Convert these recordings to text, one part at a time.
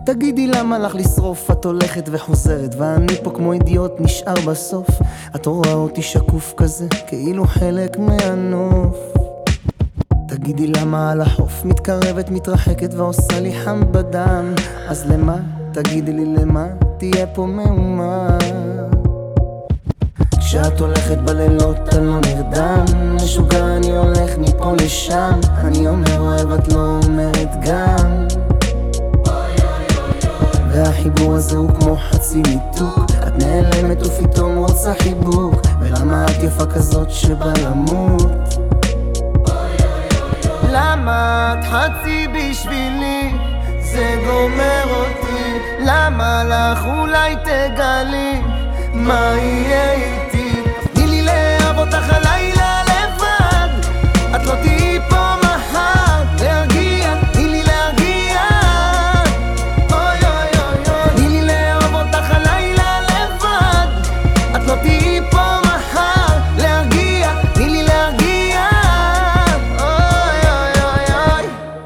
תגידי למה לך לשרוף, את הולכת וחוזרת ואני פה כמו אידיוט נשאר בסוף. את רואה אותי שקוף כזה, כאילו חלק מהנוף. תגידי למה על החוף מתקרבת, מתרחקת ועושה לי חם בדם. אז למה? תגידי לי למה? תהיה פה מהומה. כשאת הולכת בלילות אני לא נרדם, משוגע אני הולך מפה לשם. אני אומר אוהב את לא אומרת גם, והחיבור הזה הוא כמו חצי ניתוק. את נעלמת ופתאום רוצה חיבוק, ולמה את יפה כזאת שבא למות? למה את חצי בשבילי, זה גומר אותי. למה לך אולי תגלי מה יהיה איתי? תני לי לאהוב אותך הלילה לבד, את לא תהיי פה מחר. להרגיע, תני לי להרגיע. אוי אוי אוי אוי, תני לי לאהוב אותך הלילה לבד, את לא תהיי פה מחר. להרגיע, תני לי להרגיע. אוי אוי אוי אוי.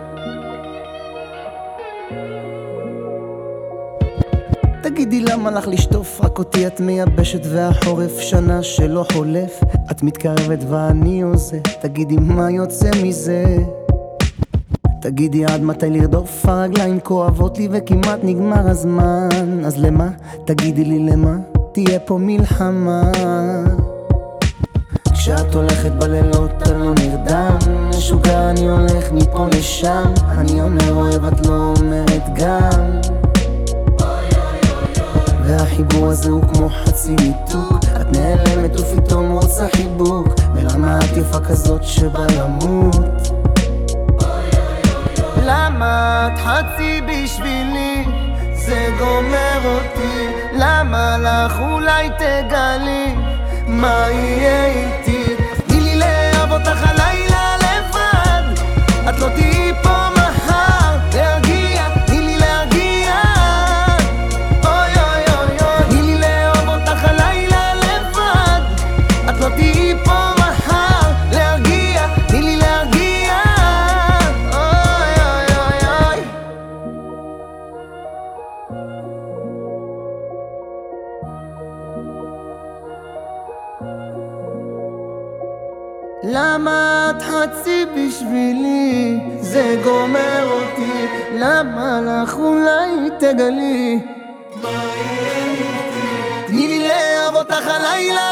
תגידי למה לך לשטוף, רק אותי את מייבשת והחורף שנה שלא חולף. את מתקרבת ואני עוזב, תגידי מה יוצא מזה? תגידי עד מתי לרדוף, הרגליים כואבות לי וכמעט נגמר הזמן. אז למה? תגידי לי למה? תהיה פה מלחמה. כשאת הולכת בלילות אני לא נרדם, משוגע אני הולך מפה לשם. אני אומר אוהב את לא אומרת גם, והחיבור הזה הוא כמו חצי ניתוק. את נעלמת ופתאום רוצה חיבוק, ולמה את יפה כזאת שבא למות? למה את חצי בשבילי, זה גומר אותי. למה לך אולי תגלי מה יהיה איתי? תני לי לאהוב אותך הלילה לבד, את לא תהיי פה מחר. להרגיע, תני לי להרגיע. אוי אוי אוי אוי, תני לי לאהוב אותך הלילה לבד, את לא תהיי פה מחר. להרגיע, תני לי להרגיע. אוי אוי אוי אוי. למה את חצי בשבילי, זה גומר אותי. למה לך אולי תגלי מה יהיה איתי? תני לי לאהוב אותך הלילה